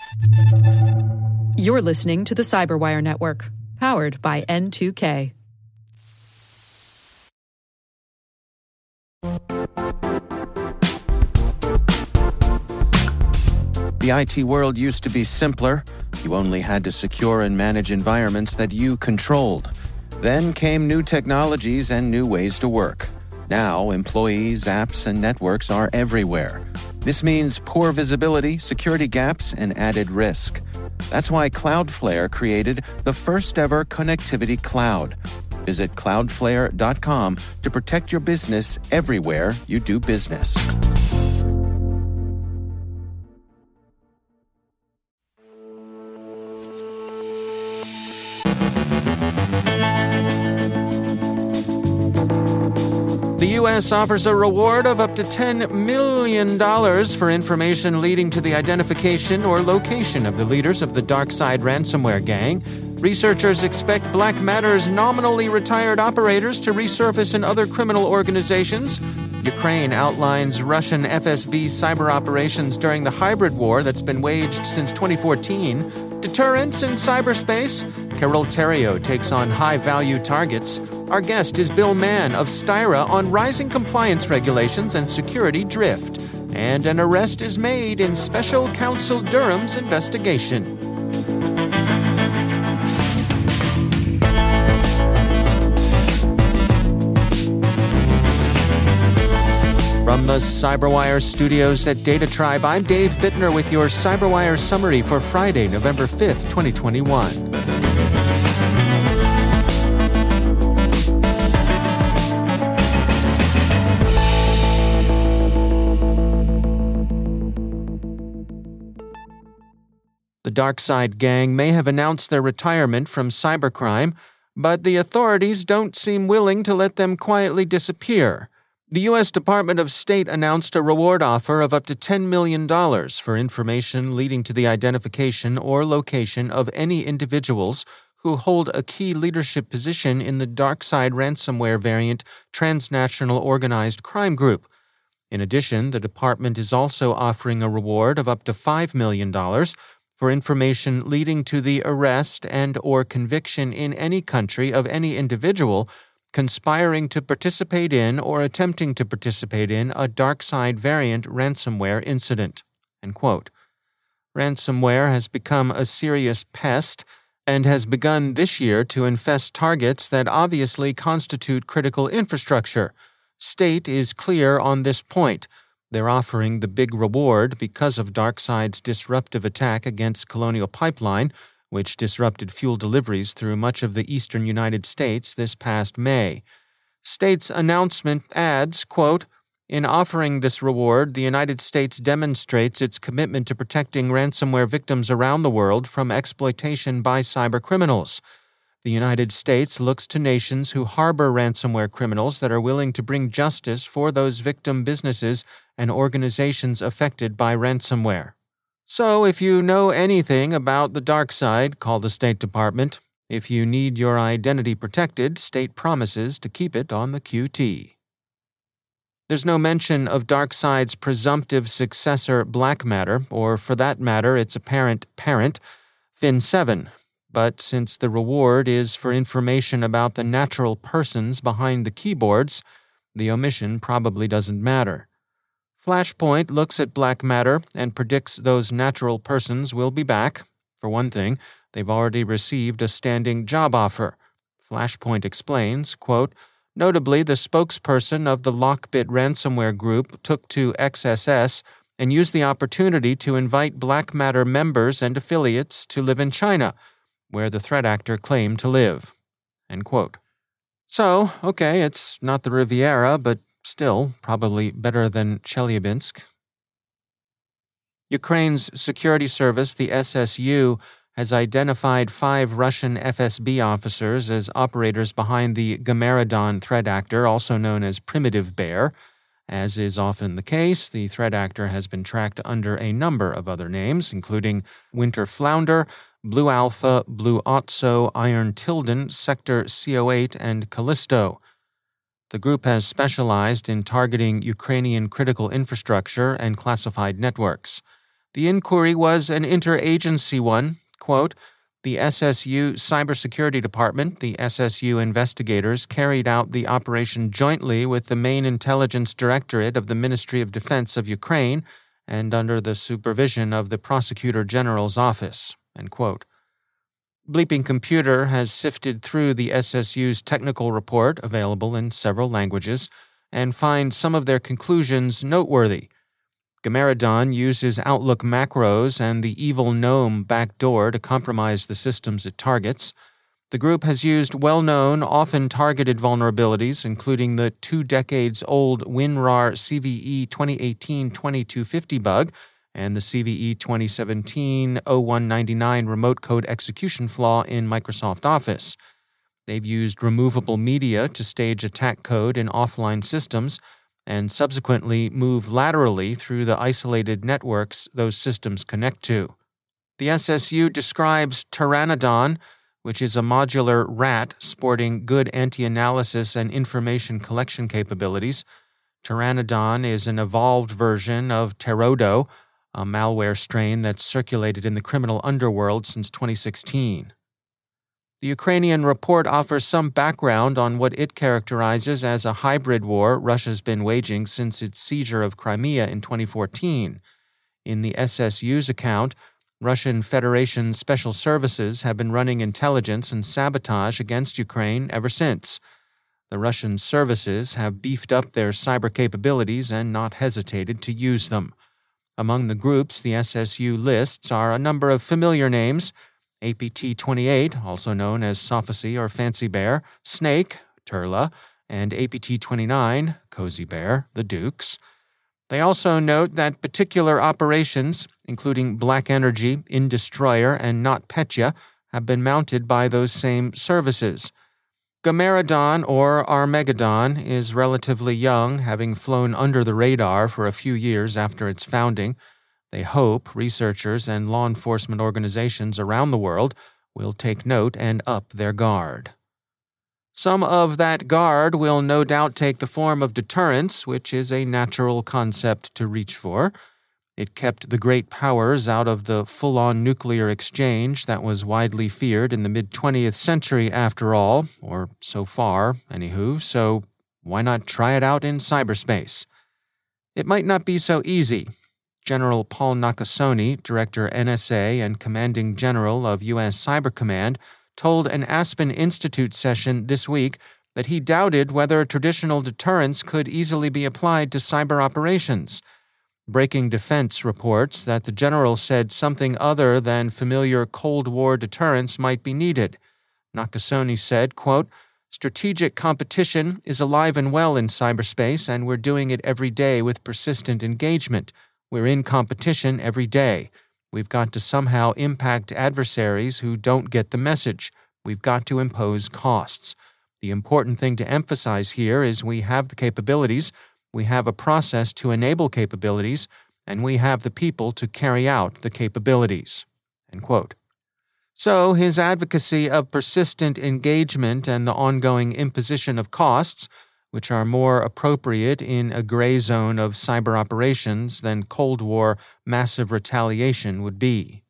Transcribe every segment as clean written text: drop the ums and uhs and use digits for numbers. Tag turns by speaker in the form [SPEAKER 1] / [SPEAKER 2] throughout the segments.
[SPEAKER 1] You're listening to the Cyberwire Network, powered by N2K.
[SPEAKER 2] The IT world used to be simpler. You only had to secure and manage environments that you controlled. Then came new technologies and new ways to work. Now, employees, apps, and networks are everywhere. This means poor visibility, security gaps, and added risk. That's why Cloudflare created the first-ever connectivity cloud. Visit cloudflare.com to protect your business everywhere you do business. The U.S. offers a reward of up to $10 million for information leading to the identification or location of the leaders of the DarkSide ransomware gang. Researchers expect Black Matter's nominally retired operators to resurface in other criminal organizations. Ukraine outlines Russian FSB cyber operations during the hybrid war that's been waged since 2014. Deterrence in cyberspace. Carol Theriault takes on high-value targets. Our guest is Bill Mann of Styra on rising compliance regulations and security drift. And an arrest is made in Special Counsel Durham's investigation. From the Cyberwire studios at Data Tribe, I'm Dave Bittner with your Cyberwire summary for Friday, November 5th, 2021. The DarkSide gang may have announced their retirement from cybercrime, but the authorities don't seem willing to let them quietly disappear. The U.S. Department of State announced a reward offer of up to $10 million for information leading to the identification or location of any individuals who hold a key leadership position in the DarkSide ransomware variant transnational organized crime group. In addition, the department is also offering a reward of up to $5 million for information leading to the arrest and or conviction in any country of any individual conspiring to participate in or attempting to participate in a DarkSide variant ransomware incident. End quote. Ransomware has become a serious pest and has begun this year to infest targets that obviously constitute critical infrastructure. State is clear on this point. They're offering the big reward because of DarkSide's disruptive attack against Colonial Pipeline, which disrupted fuel deliveries through much of the eastern United States this past May. State's announcement adds, quote, "In offering this reward, the United States demonstrates its commitment to protecting ransomware victims around the world from exploitation by cybercriminals. The United States looks to nations who harbor ransomware criminals that are willing to bring justice for those victim businesses and organizations affected by ransomware." So if you know anything about the DarkSide, call the State Department. If you need your identity protected, State promises to keep it on the QT. There's no mention of DarkSide's presumptive successor, Black Matter, or for that matter, its apparent parent, Fin7. But since the reward is for information about the natural persons behind the keyboards, the omission probably doesn't matter. Flashpoint looks at Black Matter and predicts those natural persons will be back. For one thing, they've already received a standing job offer. Flashpoint explains, quote, "Notably, the spokesperson of the Lockbit ransomware group took to XSS and used the opportunity to invite Black Matter members and affiliates to live in China, where the threat actor claimed to live." End quote. So, okay, it's not the Riviera, but still probably better than Chelyabinsk. Ukraine's security service, the SSU, has identified 5 Russian FSB officers as operators behind the Gamaredon threat actor, also known as Primitive Bear. As is often the case, the threat actor has been tracked under a number of other names, including Winter Flounder, Blue Alpha, Blue Otso, Iron Tilden, Sector CO8, and Callisto. The group has specialized in targeting Ukrainian critical infrastructure and classified networks. The inquiry was an interagency one. Quote, the SSU Cybersecurity Department, the SSU investigators, carried out the operation jointly with the main intelligence directorate of the Ministry of Defense of Ukraine and under the supervision of the Prosecutor General's office. End quote. Bleeping Computer has sifted through the SSU's technical report, available in several languages, and finds some of their conclusions noteworthy. Gameradon uses Outlook macros and the Evil Gnome backdoor to compromise the systems it targets. The group has used well-known, often targeted vulnerabilities, including the 2 decades-old WinRAR CVE 2018-2250 bug and the CVE 2017-0199 remote code execution flaw in Microsoft Office. They've used removable media to stage attack code in offline systems and subsequently move laterally through the isolated networks those systems connect to. The SSU describes Pteranodon, which is a modular rat sporting good anti-analysis and information collection capabilities. Pteranodon is an evolved version of Pterodo, a malware strain that's circulated in the criminal underworld since 2016. The Ukrainian report offers some background on what it characterizes as a hybrid war Russia's been waging since its seizure of Crimea in 2014. In the SSU's account, Russian Federation Special Services have been running intelligence and sabotage against Ukraine ever since. The Russian services have beefed up their cyber capabilities and not hesitated to use them. Among the groups the SSU lists are a number of familiar names: APT-28, also known as Sophacy or Fancy Bear, Snake, Turla, and APT-29, Cozy Bear, the Dukes. They also note that particular operations, including Black Energy, Indestroyer, and NotPetya, have been mounted by those same services. Gameradon, or Armageddon, is relatively young, having flown under the radar for a few years after its founding. They hope researchers and law enforcement organizations around the world will take note and up their guard. Some of that guard will no doubt take the form of deterrence, which is a natural concept to reach for. It kept the great powers out of the full-on nuclear exchange that was widely feared in the mid-20th century after all, or so far, anywho, so why not try it out in cyberspace? It might not be so easy. General Paul Nakasone, Director NSA and Commanding General of U.S. Cyber Command, told an Aspen Institute session this week that he doubted whether traditional deterrence could easily be applied to cyber operations. Breaking Defense reports that the general said something other than familiar Cold War deterrence might be needed. Nakasone said, quote, strategic competition is alive and well in cyberspace, and we're doing it every day with persistent engagement. We're in competition every day. We've got to somehow impact adversaries who don't get the message. We've got to impose costs. The important thing to emphasize here is we have the capabilities, we have a process to enable capabilities, and we have the people to carry out the capabilities. End quote. So his advocacy of persistent engagement and the ongoing imposition of costs, which are more appropriate in a gray zone of cyber operations than Cold War massive retaliation would be.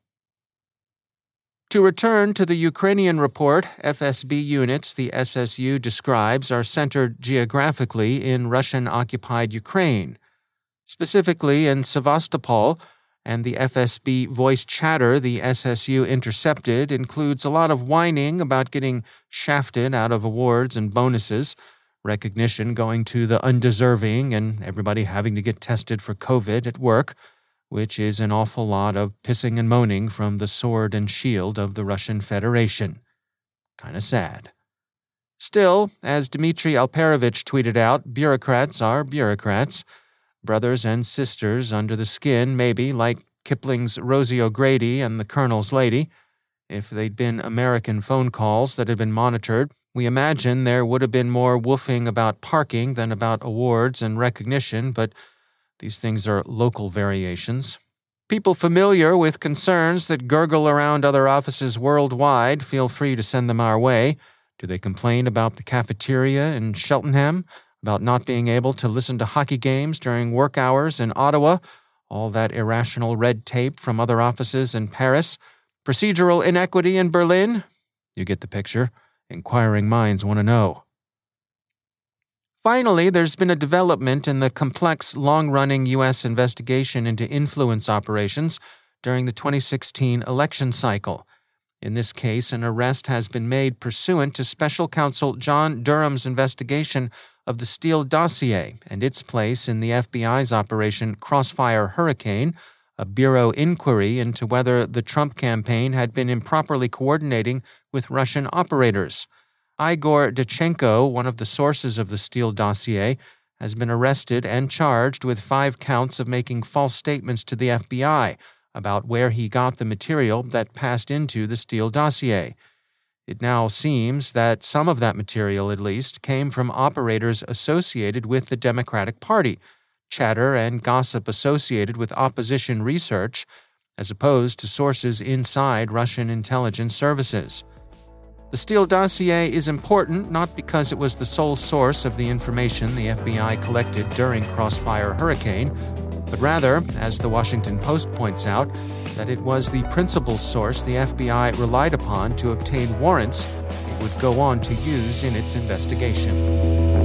[SPEAKER 2] To return to the Ukrainian report, FSB units the SSU describes are centered geographically in Russian-occupied Ukraine, specifically in Sevastopol, and the FSB voice chatter the SSU intercepted includes a lot of whining about getting shafted out of awards and bonuses, recognition going to the undeserving, and everybody having to get tested for COVID at work, which is an awful lot of pissing and moaning from the sword and shield of the Russian Federation. Kinda sad. Still, as Dmitry Alperovich tweeted out, bureaucrats are bureaucrats. Brothers and sisters under the skin, maybe, like Kipling's Rosie O'Grady and the Colonel's Lady. If they'd been American phone calls that had been monitored, we imagine there would have been more woofing about parking than about awards and recognition, but these things are local variations. People familiar with concerns that gurgle around other offices worldwide, feel free to send them our way. Do they complain about the cafeteria in Cheltenham, about not being able to listen to hockey games during work hours in Ottawa, All that irrational red tape from other offices in Paris, procedural inequity in Berlin. You get the picture. Inquiring minds want to know. Finally, there's been a development in the complex, long-running U.S. investigation into influence operations during the 2016 election cycle. In this case, an arrest has been made pursuant to Special Counsel John Durham's investigation of the Steele dossier and its place in the FBI's Operation Crossfire Hurricane, a bureau inquiry into whether the Trump campaign had been improperly coordinating with Russian operators. Igor Dachenko, one of the sources of the Steele dossier, has been arrested and charged with 5 counts of making false statements to the FBI about where he got the material that passed into the Steele dossier. It now seems that some of that material, at least, came from operators associated with the Democratic Party, chatter and gossip associated with opposition research, as opposed to sources inside Russian intelligence services. The Steele dossier is important not because it was the sole source of the information the FBI collected during Crossfire Hurricane, but rather, as the Washington Post points out, that it was the principal source the FBI relied upon to obtain warrants it would go on to use in its investigation.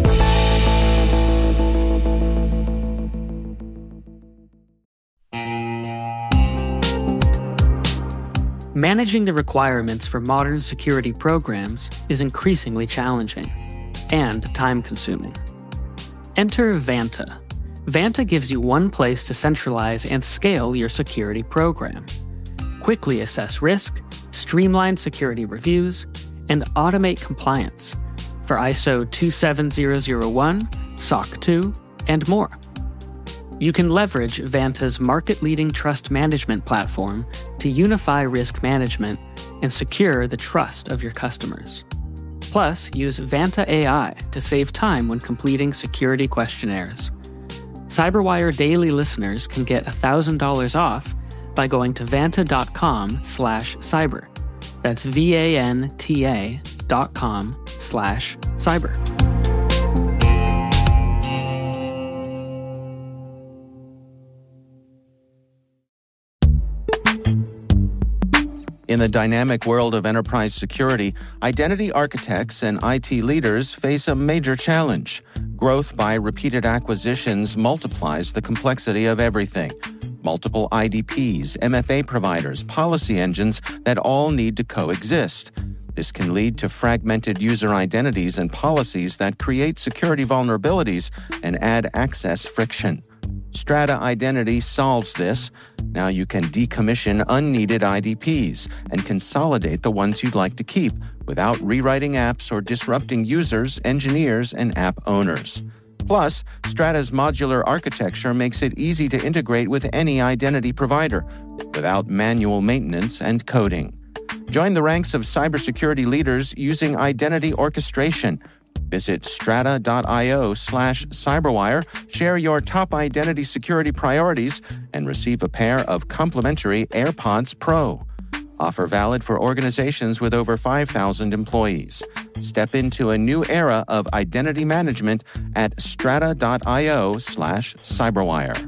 [SPEAKER 3] Managing the requirements for modern security programs is increasingly challenging and time-consuming. Enter Vanta. Vanta gives you one place to centralize and scale your security program. Quickly assess risk, streamline security reviews, and automate compliance for ISO 27001, SOC 2, and more. You can leverage Vanta's market-leading trust management platform to unify risk management and secure the trust of your customers. Plus, use Vanta AI to save time when completing security questionnaires. CyberWire Daily listeners can get $1,000 off by going to vanta.com/cyber. That's vanta.com/cyber.
[SPEAKER 2] In the dynamic world of enterprise security, identity architects and IT leaders face a major challenge. Growth by repeated acquisitions multiplies the complexity of everything. Multiple IDPs, MFA providers, policy engines that all need to coexist. This can lead to fragmented user identities and policies that create security vulnerabilities and add access friction. Strata Identity solves this. Now you can decommission unneeded IDPs and consolidate the ones you'd like to keep without rewriting apps or disrupting users, engineers, and app owners. Plus, Strata's modular architecture makes it easy to integrate with any identity provider without manual maintenance and coding. Join the ranks of cybersecurity leaders using identity orchestration. Visit strata.io/cyberwire, share your top identity security priorities, and receive a pair of complimentary AirPods Pro. Offer valid for organizations with over 5,000 employees. Step into a new era of identity management at strata.io/cyberwire.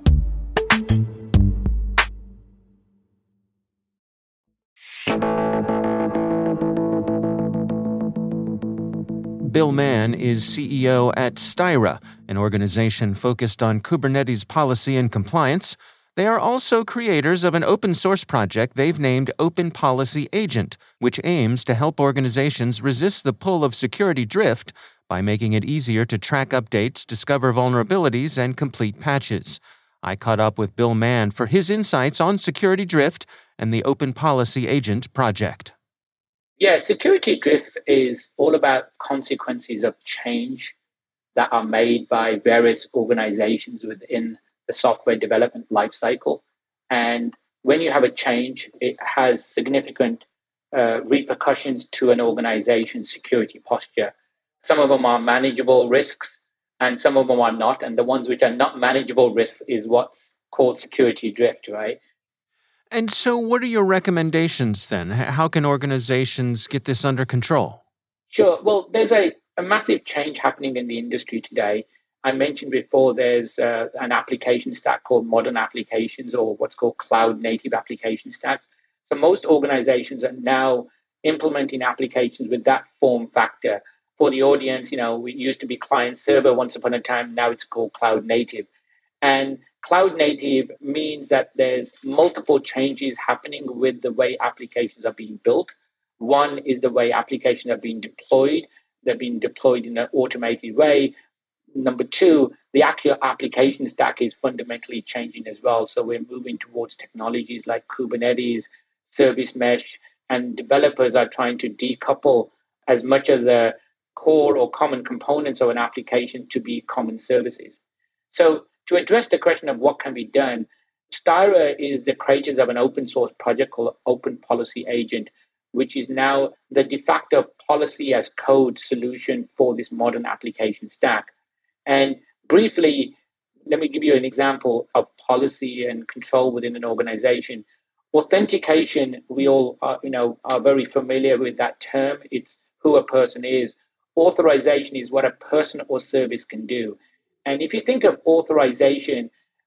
[SPEAKER 2] Bill Mann is CEO at Styra, an organization focused on Kubernetes policy and compliance. They are also creators of an open-source project they've named Open Policy Agent, which aims to help organizations resist the pull of security drift by making it easier to track updates, discover vulnerabilities, and complete patches. I caught up with Bill Mann for his insights on security drift and the Open Policy Agent project.
[SPEAKER 4] Yeah, security drift is all about consequences of change that are made by various organizations within the software development lifecycle. And when you have a change, it has significant repercussions to an organization's security posture. Some of them are manageable risks and some of them are not. And the ones which are not manageable risks is what's called security drift, right?
[SPEAKER 2] And so what are your recommendations then? How can organizations get this under control?
[SPEAKER 4] Sure. Well, there's a massive change happening in the industry today. I mentioned before, there's an application stack called modern applications, or what's called cloud native application stacks. So most organizations are now implementing applications with that form factor. For the audience, we used to be client server once upon a time. Now it's called cloud native. And cloud native means that there's multiple changes happening with the way applications are being built. One is the way applications are being deployed. They're being deployed in an automated way. Number two, the actual application stack is fundamentally changing as well. So we're moving towards technologies like Kubernetes, service mesh, and developers are trying to decouple as much of the core or common components of an application to be common services. So to address the question of what can be done, Styra is the creators of an open source project called Open Policy Agent, which is now the de facto policy as code solution for this modern application stack. And briefly, let me give you an example of policy and control within an organization. Authentication, we all are very familiar with that term. It's who a person is. Authorization is what a person or service can do. And if you think of authorization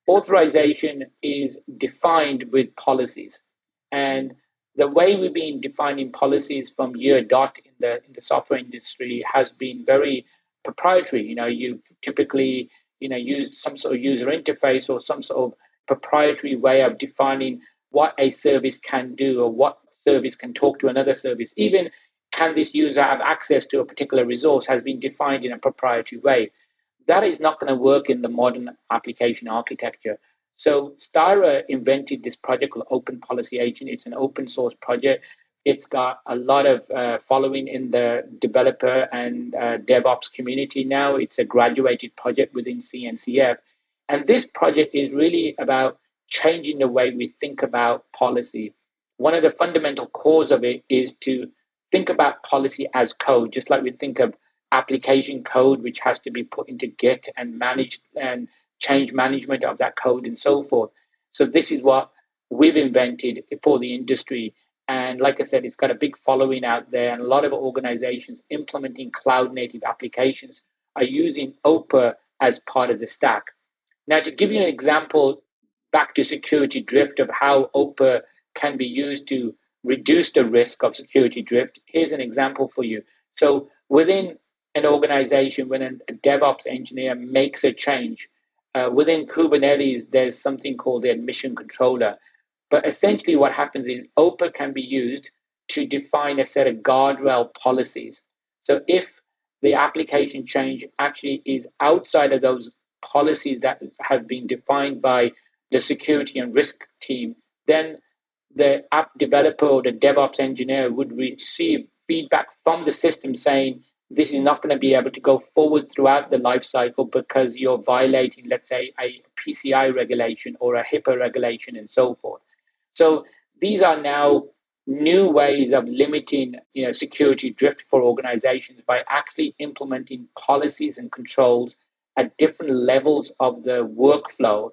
[SPEAKER 4] is defined with policies. And the way we've been defining policies from year dot in the software industry has been very proprietary. You typically use some sort of user interface or some sort of proprietary way of defining what a service can do or what service can talk to another service. Even can this user have access to a particular resource has been defined in a proprietary way. That is not going to work in the modern application architecture. So Styra invented this project called Open Policy Agent. It's an open source project. It's got a lot of following in the developer and DevOps community now. It's a graduated project within CNCF. And this project is really about changing the way we think about policy. One of the fundamental cores of it is to think about policy as code, just like we think of application code, which has to be put into Git and managed and change management of that code and so forth. So this is what we've invented for the industry. And like I said, it's got a big following out there. And a lot of organizations implementing cloud native applications are using OPA as part of the stack. Now, to give you an example, back to security drift of how OPA can be used to reduce the risk of security drift, here's an example for you. So within an organization, when a DevOps engineer makes a change, within Kubernetes, there's something called the admission controller. But essentially what happens is OPA can be used to define a set of guardrail policies. So if the application change actually is outside of those policies that have been defined by the security and risk team, then the app developer or the DevOps engineer would receive feedback from the system saying, this is not going to be able to go forward throughout the life cycle because you're violating, let's say, a PCI regulation or a HIPAA regulation and so forth. So these are now new ways of limiting security drift for organizations by actually implementing policies and controls at different levels of the workflow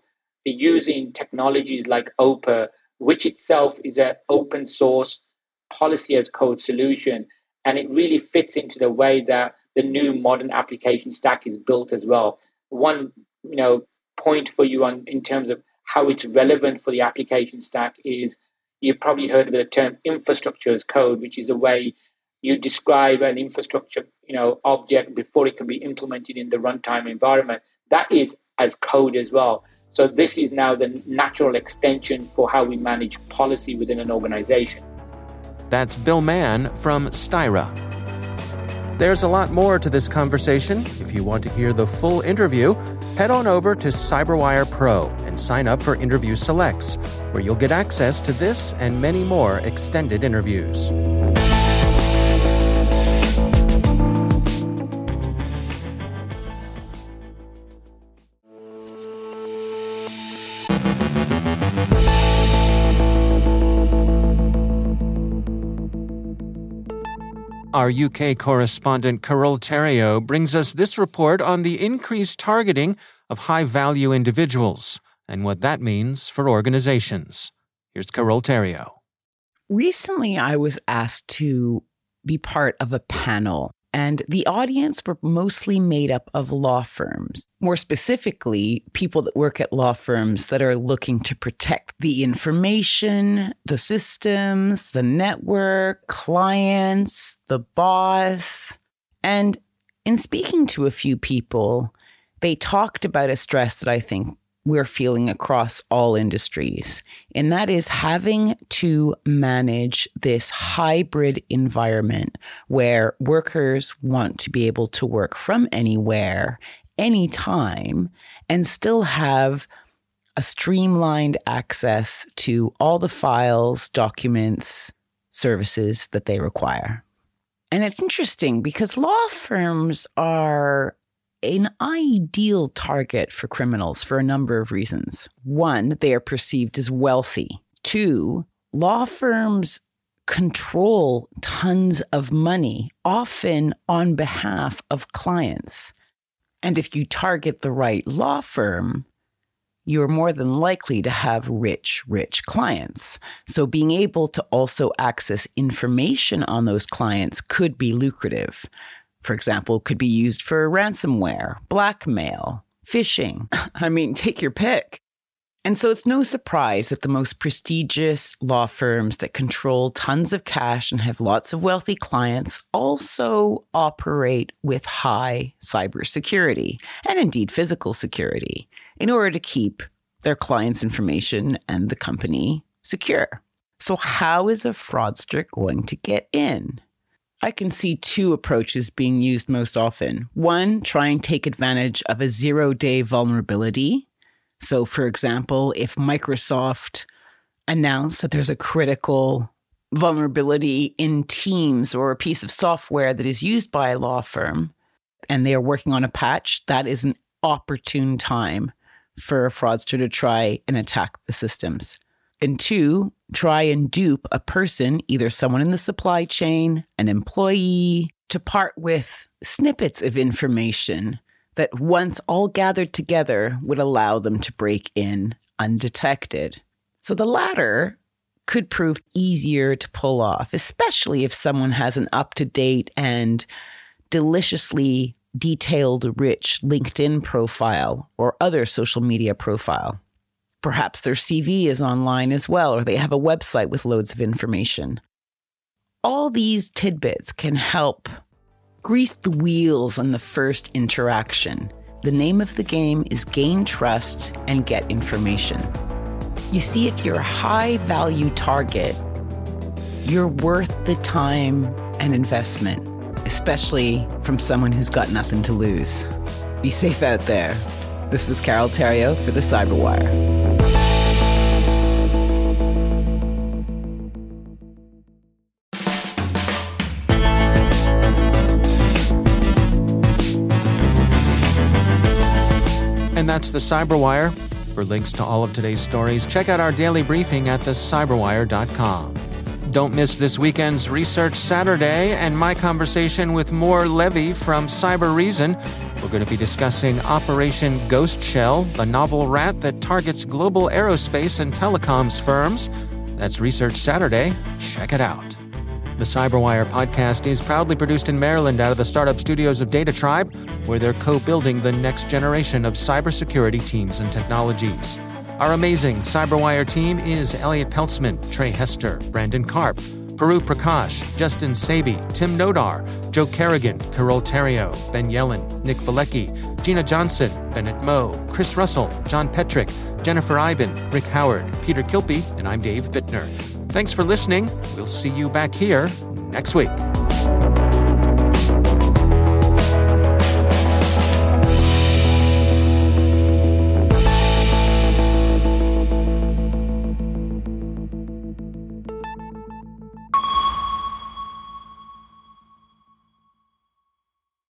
[SPEAKER 4] using technologies like OPA, which itself is an open source policy as code solution. And it really fits into the way that the new modern application stack is built as well. One point for you in terms of how it's relevant for the application stack is you've probably heard of the term infrastructure as code, which is the way you describe an infrastructure object before it can be implemented in the runtime environment. That is as code as well. So this is now the natural extension for how we manage policy within an organization.
[SPEAKER 2] That's Bill Mann from Styra. There's a lot more to this conversation. If you want to hear the full interview, head on over to CyberWire Pro and sign up for Interview Selects, where you'll get access to this and many more extended interviews. Our UK correspondent Carole Theriault brings us this report on the increased targeting of high-value individuals and what that means for organizations. Here's Carole Theriault.
[SPEAKER 5] Recently, I was asked to be part of a panel And the audience were mostly made up of law firms. More specifically, people that work at law firms that are looking to protect the information, the systems, the network, clients, the boss. And in speaking to a few people, they talked about a stress that I think we're feeling across all industries, and that is having to manage this hybrid environment where workers want to be able to work from anywhere, anytime, and still have a streamlined access to all the files, documents, services that they require. And it's interesting because law firms are an ideal target for criminals for a number of reasons. One, they are perceived as wealthy. Two, law firms control tons of money, often on behalf of clients. And if you target the right law firm, you're more than likely to have rich clients. So being able to also access information on those clients could be lucrative. For example, could be used for ransomware, blackmail, phishing. I mean, take your pick. And so it's no surprise that the most prestigious law firms that control tons of cash and have lots of wealthy clients also operate with high cybersecurity and indeed physical security in order to keep their clients' information and the company secure. So how is a fraudster going to get in? I can see two approaches being used most often. One, try and take advantage of a zero-day vulnerability. So, for example, if Microsoft announced that there's a critical vulnerability in Teams or a piece of software that is used by a law firm and they are working on a patch, that is an opportune time for a fraudster to try and attack the systems. And two, try and dupe a person, either someone in the supply chain, an employee, to part with snippets of information that once all gathered together would allow them to break in undetected. So the latter could prove easier to pull off, especially if someone has an up-to-date and deliciously detailed, rich LinkedIn profile or other social media profile. Perhaps their CV is online as well, or they have a website with loads of information. All these tidbits can help grease the wheels on the first interaction. The name of the game is gain trust and get information. You see, if you're a high-value target, you're worth the time and investment, especially from someone who's got nothing to lose. Be safe out there. This was Carol Theriault for The Cyberwire.
[SPEAKER 2] And that's The Cyberwire. For links to all of today's stories, check out our daily briefing at thecyberwire.com. Don't miss this weekend's Research Saturday and my conversation with Mor Levy from Cybereason. We're going to be discussing Operation Ghost Shell, the novel rat that targets global aerospace and telecoms firms. That's Research Saturday. Check it out. The Cyberwire podcast is proudly produced in Maryland out of the startup studios of Data Tribe, where they're co-building the next generation of cybersecurity teams and technologies. Our amazing Cyberwire team is Elliot Peltzman, Trey Hester, Brandon Karp, Peru Prakash, Justin Sabi, Tim Nodar, Joe Kerrigan, Carol Theriault, Ben Yellen, Nick Valecki, Gina Johnson, Bennett Moe, Chris Russell, John Petrick, Jennifer Iben, Rick Howard, Peter Kilpie, and I'm Dave Bittner. Thanks for listening. We'll see you back here next week.